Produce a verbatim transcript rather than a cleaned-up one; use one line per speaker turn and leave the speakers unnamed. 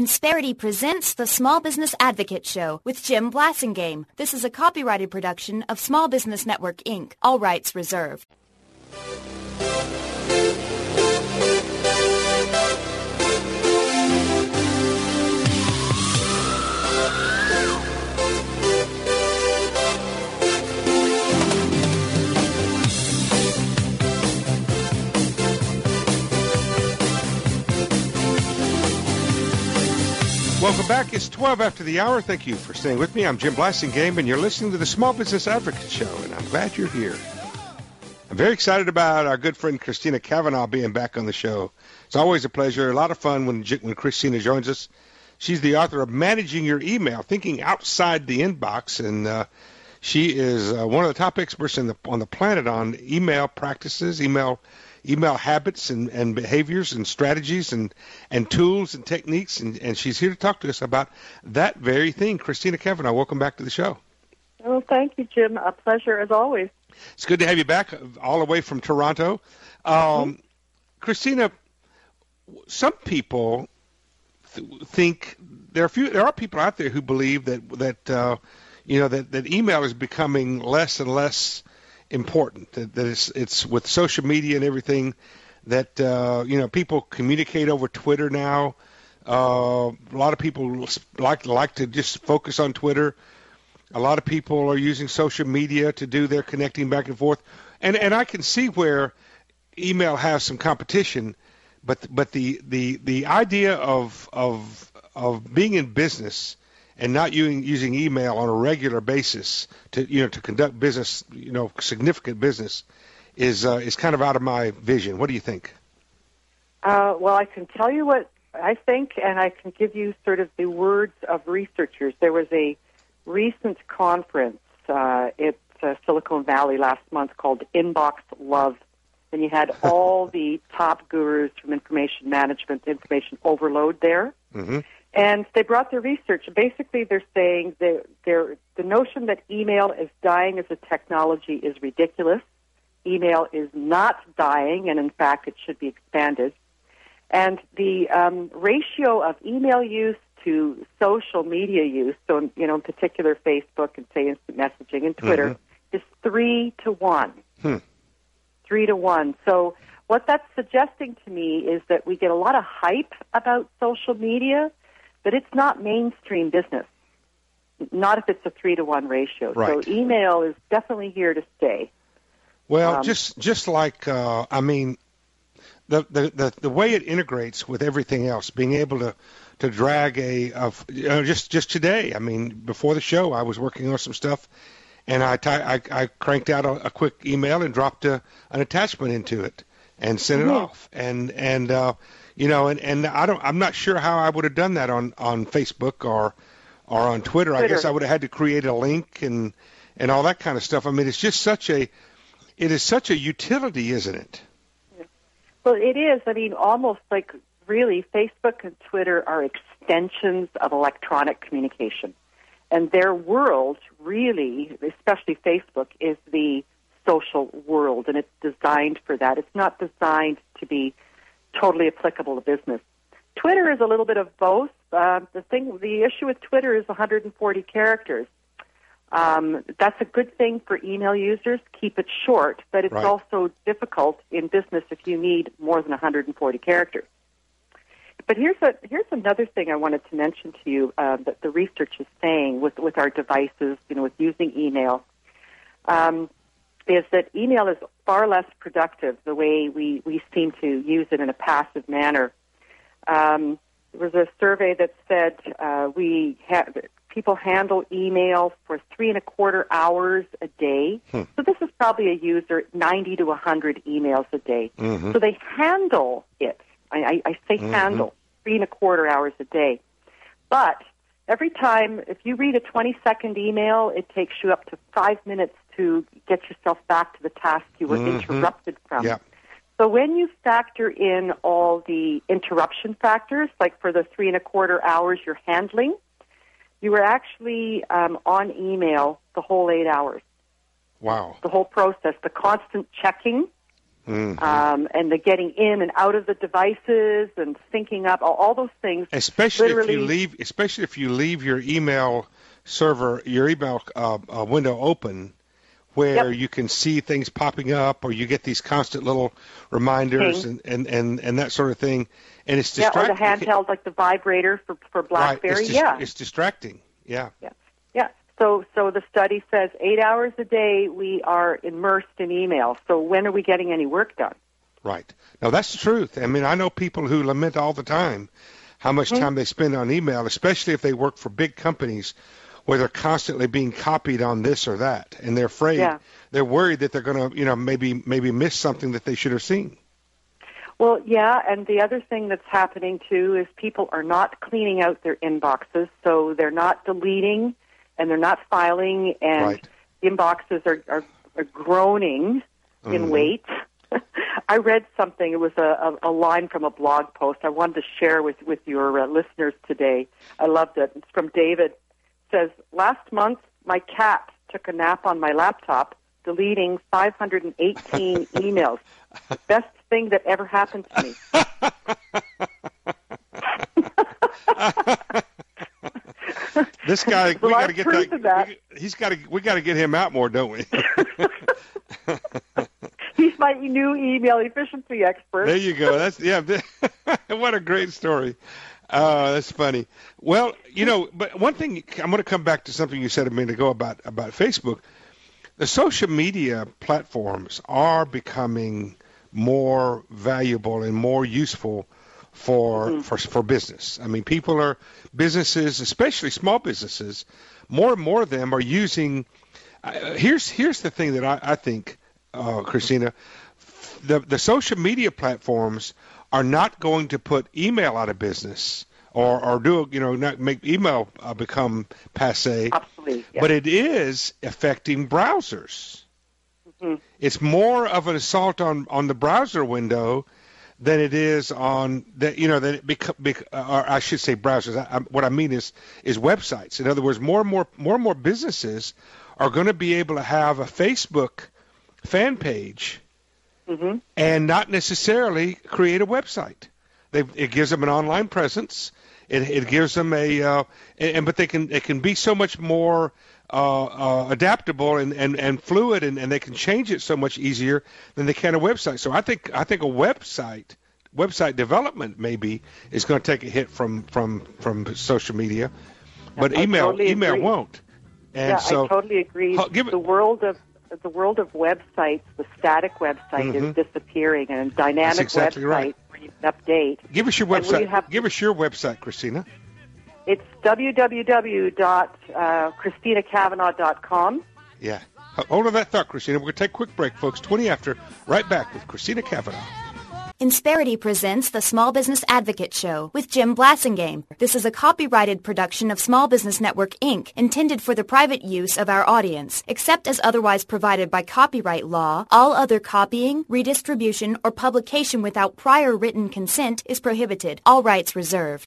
Insperity presents the Small Business Advocate Show with Jim Blasingame. This is a copyrighted production of Small Business Network, Incorporated. All rights reserved.
Welcome back. It's twelve after the hour. Thank you for staying with me. I'm Jim Blasingame, and you're listening to the Small Business Advocate Show, and I'm glad you're here. I'm very excited about our good friend Christina Cavanaugh being back on the show. It's always a pleasure, a lot of fun when when Christina joins us. She's the author of Managing Your Email, Thinking Outside the Inbox, and uh, she is uh, one of the top experts in the, on the planet on email practices, email email habits and, and behaviors and strategies and, and tools and techniques, and, and she's here to talk to us about that very thing. Christina Cavanaugh, welcome back to the show.
Oh, thank you, Jim. A pleasure as always.
It's good to have you back all the way from Toronto. Um, mm-hmm. Christina, some people th- think there are few, there are people out there who believe that that uh, you know that, that email is becoming less and less important, that, that it's, it's with social media and everything that, uh, you know, people communicate over Twitter now. Uh, a lot of people like like to just focus on Twitter. A lot of people are using social media to do their connecting back and forth. And and I can see where email has some competition, but but the, the, the idea of of of being in business and not using using email on a regular basis to you know to conduct business, you know, significant business, is uh, is kind of out of my vision. What do you think?
Uh, well, I can tell you what I think, and I can give you sort of the words of researchers. There was a recent conference uh, at uh, Silicon Valley last month called Inbox Love, and you had all the top gurus from information management, information overload there. Mm-hmm. And they brought their research. Basically, they're saying that they're, the notion that email is dying as a technology is ridiculous. Email is not dying, and in fact, it should be expanded. And the um, ratio of email use to social media use, so you know, in particular Facebook and say instant messaging and Twitter, mm-hmm. is three to one. Hmm. Three to one. So what that's suggesting to me is that we get a lot of hype about social media, but it's not mainstream business, not if it's a three to one ratio.
Right.
So email is definitely here to stay.
Well, um, just just like uh, I mean, the, the the the way it integrates with everything else, being able to, to drag a, a you know, just just today. I mean, before the show, I was working on some stuff, and I ty- I, I cranked out a, a quick email and dropped a, an attachment into it and sent mm-hmm. it off, and and. Uh, You know, and, and I don't. I'm not sure how I would have done that on, on Facebook or or on Twitter. Twitter. I guess I would have had to create a link and and all that kind of stuff. I mean, it's just such a it is such a utility, isn't it?
Well, it is. I mean, almost like really, Facebook and Twitter are extensions of electronic communication, and their world really, especially Facebook, is the social world, and it's designed for that. It's not designed to be totally applicable to business. Twitter is a little bit of both. Uh, the thing, the issue with Twitter is one hundred forty characters. Um, that's a good thing for email users. Keep it short, but it's right. also difficult in business if you need more than one hundred forty characters. But here's a here's another thing I wanted to mention to you uh, that the research is saying with with our devices, you know, with using email. Um, is that email is far less productive the way we, we seem to use it in a passive manner. Um, there was a survey that said uh, we ha- people handle email for three and a quarter hours a day. Hmm. So this is probably a user ninety to one hundred emails a day. Mm-hmm. So they handle it. I, I, I say mm-hmm. handle three and a quarter hours a day. But every time, if you read a twenty-second email, it takes you up to five minutes to get yourself back to the task you were mm-hmm. interrupted from.
Yeah.
So when you factor in all the interruption factors, like for the three and a quarter hours you're handling, you were actually um, on email the whole eight hours.
Wow.
The whole process, the constant checking
Mm-hmm.
Um, and the getting in and out of the devices and syncing up, all, all those things.
Especially
literally,
if you leave, especially if you leave your email server, your email uh, uh, window open, where
Yep.
you can see things popping up, or you get these constant little reminders and, and, and, and that sort of thing, and it's
yeah, or
distracting.
the handheld, like the vibrator for for BlackBerry.
Right. It's dis-
yeah,
it's distracting. Yeah.
yeah, yeah. So, so the study says eight hours a day we are immersed in email. So when are we getting any work done?
Right. No, that's the truth. I mean, I know people who lament all the time how much
Mm-hmm.
time they spend on email, especially if they work for big companies where they're constantly being copied on this or that, and they're afraid,
Yeah.
they're worried that they're going to, you know, maybe maybe miss something that they should have seen.
Well, yeah, and the other thing that's happening too is people are not cleaning out their inboxes, so they're not deleting and they're not filing, and
Right.
inboxes are, are, are groaning in
Mhm.
weight. I read something. It was a, a, a line from a blog post I wanted to share with, with your uh, listeners today. I loved it. It's from David. It says, last month, my cat took a nap on my laptop, deleting five hundred eighteen emails. The best thing that ever happened to me.
This guy, we
Well,
got to
I've
get
proven
that.
that.
We, he's got to. We got to get him out more, don't we?
He's my new email efficiency expert.
There you go. That's yeah. What a great story. Uh, that's funny. Well, you know, but one thing I'm going to come back to something you said a minute ago about about Facebook. The social media platforms are becoming more valuable and more useful for
Mm-hmm.
for for business. I mean, people are businesses, especially small businesses. More and more of them are using. Uh, here's here's the thing that I, I think, uh, Christina, the the social media platforms are not going to put email out of business or or do you know not make email uh, become passe.
Absolutely. Yeah.
But it is affecting browsers.
Mm-hmm.
It's more of an assault on, on the browser window than it is on the you know that it bec- bec- or I should say browsers. I, I, what I mean is is websites. In other words, more and more more and more businesses are going to be able to have a Facebook fan page
Mm-hmm.
and not necessarily create a website. They, it gives them an online presence. It, it gives them a, uh, and but they can it can be so much more uh, uh, adaptable and, and, and fluid, and, and they can change it so much easier than they can a website. So I think I think a website website development maybe is going to take a hit from from, from social media, but
I
email
totally
email
agree.
won't. And
yeah,
so
I totally agree.
Ho- give it-
the world of the world of websites, the static website
Mhm.
is disappearing, and a dynamic
That's exactly
website
right.
where you can update.
give us your
And we
website.
have-
Give us your website, Christina.
It's w w w dot christina cavanaugh dot com.
Yeah. Hold on that thought, Christina. We're going to take a quick break, folks. twenty after. Right back with Christina Cavanaugh.
Insperity presents the Small Business Advocate Show with Jim Blasingame. This is a copyrighted production of Small Business Network, Incorporated, intended for the private use of our audience. Except as otherwise provided by copyright law, all other copying, redistribution, or publication without prior written consent is prohibited. All rights reserved.